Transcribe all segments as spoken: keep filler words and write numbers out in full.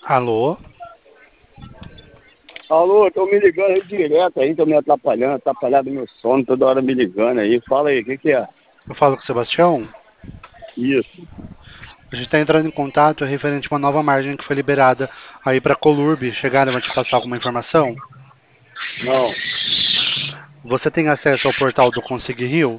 Alô? Alô, tô me ligando aí direto aí, tô me atrapalhando, atrapalhado meu sono, toda hora me ligando aí. Fala aí, o que que é? Eu falo com o Sebastião. Isso. A gente está entrando em contato referente a uma nova margem que foi liberada aí para a Colurb. Chegaram a te passar alguma informação? Não. Você tem acesso ao portal do Consig Rio?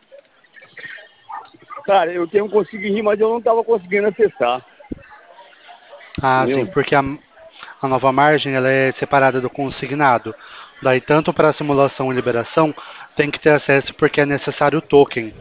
Cara, eu tenho conseguido rir, mas eu não tava conseguindo acessar. Ah, sim, Entendeu? porque a, a nova margem ela é separada do consignado. Daí, tanto para a simulação e liberação, tem que ter acesso porque é necessário o token,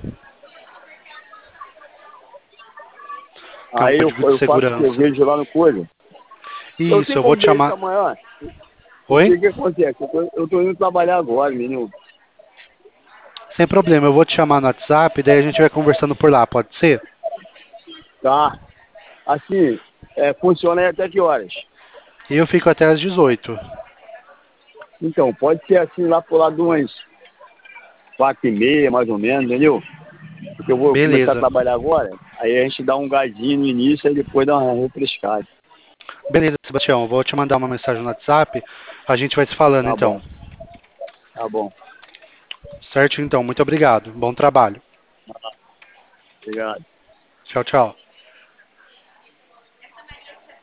que é um Aí eu, código de eu faço o que? Eu segurança. vejo lá no coisa. Eu Isso, tenho eu vou como te ver isso chamar. amanhã. O Oi? que que acontece? Eu tô, eu tô indo trabalhar agora, menino. Sem problema, eu vou te chamar no WhatsApp, daí a gente vai conversando por lá, pode ser? Tá? Assim, é, funciona aí até que horas? E eu fico até às dezoito. Então, pode ser assim lá por lá de umas quatro e meia, mais ou menos, entendeu? Porque eu vou começar a Beleza. trabalhar agora, aí a gente dá um gásinho no início e depois dá uma refrescada. Beleza, Sebastião, eu vou te mandar uma mensagem no WhatsApp, a gente vai se falando Tá bom, então. tá bom. Certo então, muito obrigado. Bom trabalho. Obrigado. Tchau, tchau.